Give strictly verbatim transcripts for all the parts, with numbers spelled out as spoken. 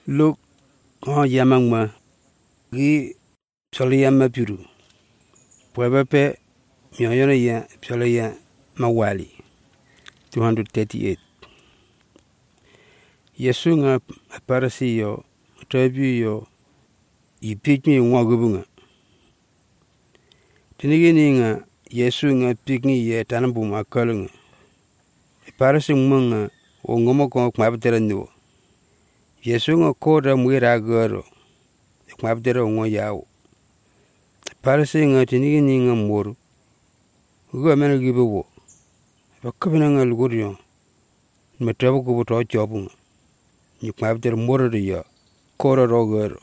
Look, oh, Yamangma, Gi Soliama Puru, Puebepe, Mioya, Psolia, Mawali, two hundred thirty-eight. Yasunga, a parasio, Trebio, you pick me in Wagubunga. Tiniginga, Yasunga, pick me yet Tanabum, a calling. A parasing munga, or Ngomoko, Mabterano. Yasunga quarter mwira goro, Mabdera one yao. Parasing at Tiniginga Moro. Go a man give a war. A covenant al Gurion. Matrabuko to Jobung. You have their motor the year, quarter or girl.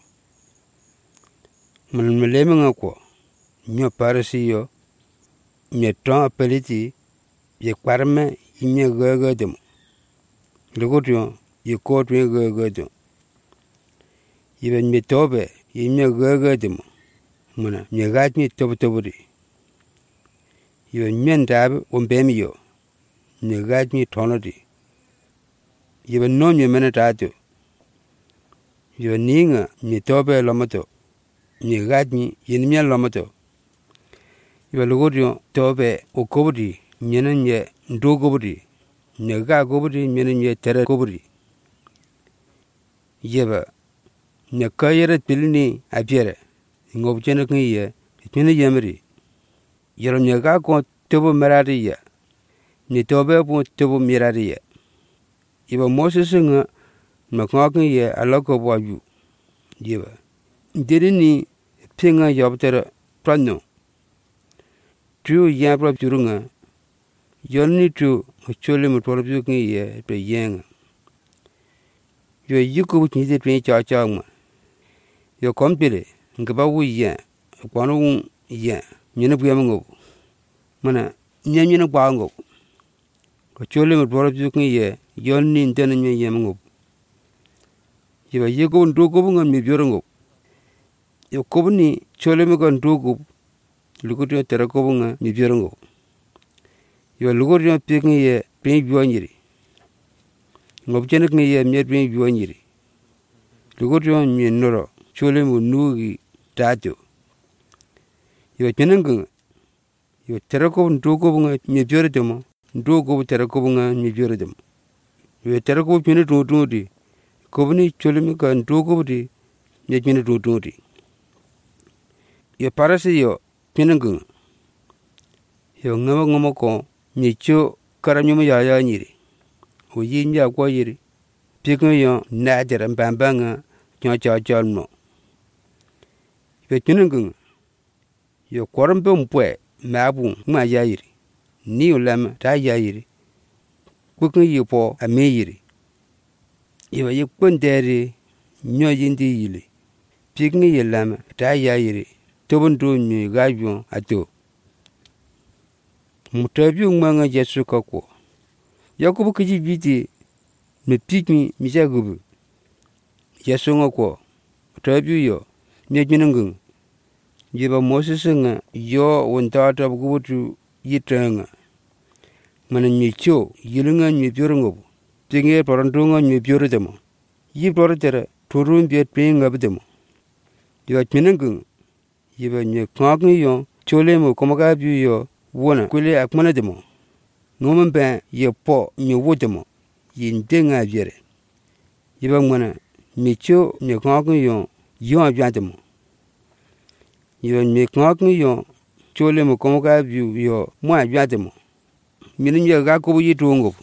When Meleming aqua, your parasio, your tongue appellity, your quarterman in your gurgurdum. Lugotion, you caught me gurgurdum. Even me tobe, in your gurgurdum. Mona, you got me tobotobody. You meant to have one bemio. You got me tonality. You have known your minute at you. You are near me tobe lomato. You got me in me lomato. You are logodio tobe o cobody, meaning ye do gobody. You got gobody, meaning ye terra gobody. Yeva, you cayer at Pilini, appear. In obgenically ye, it's in a yammery. You're on your gago tobo meradia. You tobe won't tobo meradia. You were Moses singer, McCoggin ye a local boy you. Giver. Didn't he ping a yobter plano? True yabra jurunga. You need to actually motor ye pe yang. You you could need to change our charm. Your company, Gabawu ya, one ya, Yenabuamango. Mana, Yamina Bango. Actually motor ye. Yon nin tenen me yamango. Iba yego ndogo on me biorango. Yo kobuni chole me gon dogo. Lugodio terakobunga me biorango. Yo lugodio picking ye pin buanyiri. Ngobjenek me ye me pin buanyiri. Lugodio me noro chole mu nugi tato. Yo chenengung. Yo terakobun dogo bunga me biorademo. Dogo terakobunga me biorademo. We terako pin to duty. Kobuni Cholimica and Dogodi, yet minute to duty. Your parasio, Pinangun. Your Namamoko, Nicho, Karamaya Niri. Uyinya Guayiri. Picking Nader and Bambanga, Yacha Jalmo. Your Pinangun. Your Quarambum Pue, Mabu, Mayiri. New Lam, Tayiri. Cooking you for a mayiri. You are you put daddy, no indeed. Picking your lamb, Tayiri. Tobin doing me, Gajon, at two. Mutabu manga Jesu Coco. Yakubuki biti, me pick me, Misagubu. Yasungako. Trabu yo, Najanangun. You have Moses singer, your one thought of go to Yitranga. Manan mi cho, yilunga mi biorango. Tinge porandunga mi biorademo. Ye broratera, turun beat paying up them. You are Pinangung. You were near Knocking yon, Cholemo, Comagabu yo, Wana, Quille Akmanademo. Noman ban, ye paw, me woodemo. Yin dinga viere. You were one, me cho, near Knocking yon, yon jantemo. You are near Knocking yon, Cholemo, Comagabu yo, my jantemo. Meaning your Gaco ye to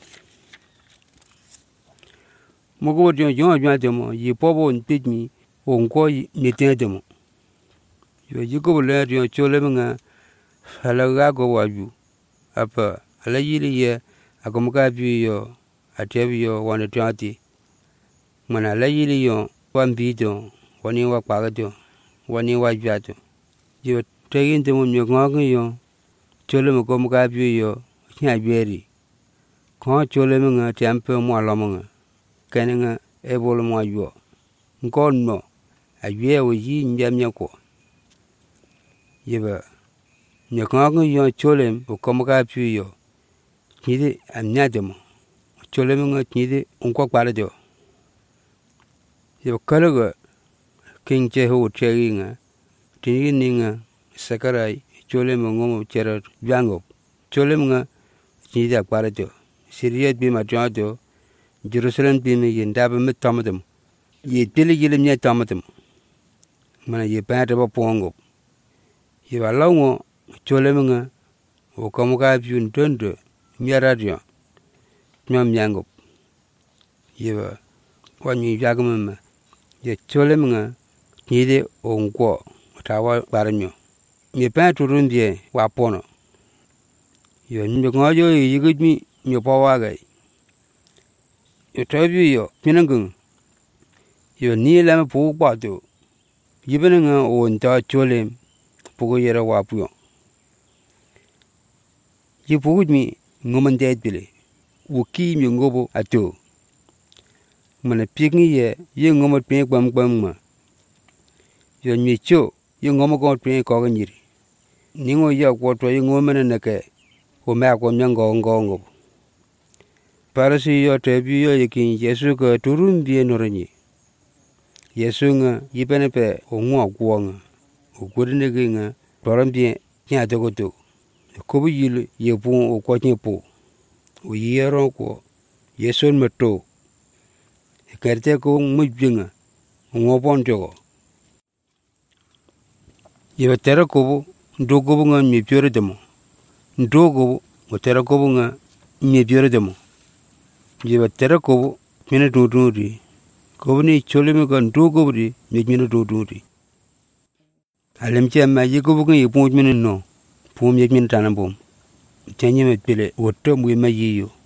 Mogo John Jantemo, ye pobo and pit me, on koi netemo. You go let your cholemanga, Halagago wa you. Upper, a lady ye, a comagabu, a tevio, one twenty. When a lady yon, one beato, one in wa pagato, one in wa jato. You are taking them on your gong, cholemo comagabu. Very. Can't cholemanga temper more longer. Canning a bol more you. God no. A year with ye in Yamako. Yever. Yakango yon cholem or comaga puyo. Neither am nademo. Cholemanga neither unco parado. Yo kalaga king Jehu Cheringa, Tininga, Sakarai, Cholem Ngomo Cherat, Jango, Cholemga, Nida Quarato, Syria be Majato, Jerusalem be me in Dabam Tomatum. Ye Tilly Gilim yet Tomatum. When ye pat of a pongo. You are long, Cholemga, or Comoga Yun Tundo, Miaradio, Mam Yango. You were one you Jagam. Ye Cholemga, Nide on Quo, Tawa Baramio. Ye pat to run the Wapono. You know, you give me your power. You tell you, Pinnagung. You near them poor bottle. Given a own dot Cholem, Pogoyera Wapuo. You put me, woman dead Billy, who keep you go at two. When a piggy ye, young woman pay bum bum. You me cho, young woman got paying coganiri. Ningo yak water young woman and a care, who make one young gongo. Parasi your tribute, you can Jesuka to room be norani. Yesunga, Yipenepe, or more guanga, who couldn't again a Torambia, Yatagoto. The Kobu Yepon or Quatipo. We year on quo. Yesun Mato. A caretaco mujinga, Wopon Jogo. You a terracobo, Dogobunga, me puridemo. Dogo, or terracobunga, me puridemo. You a terracobo, Minute Governor Cholemigan Dogobri, make me do duty. Alemcha, my Yagobugan, appointment no. Poom Yakin Tanabum. Tanya Pele, what term we may you.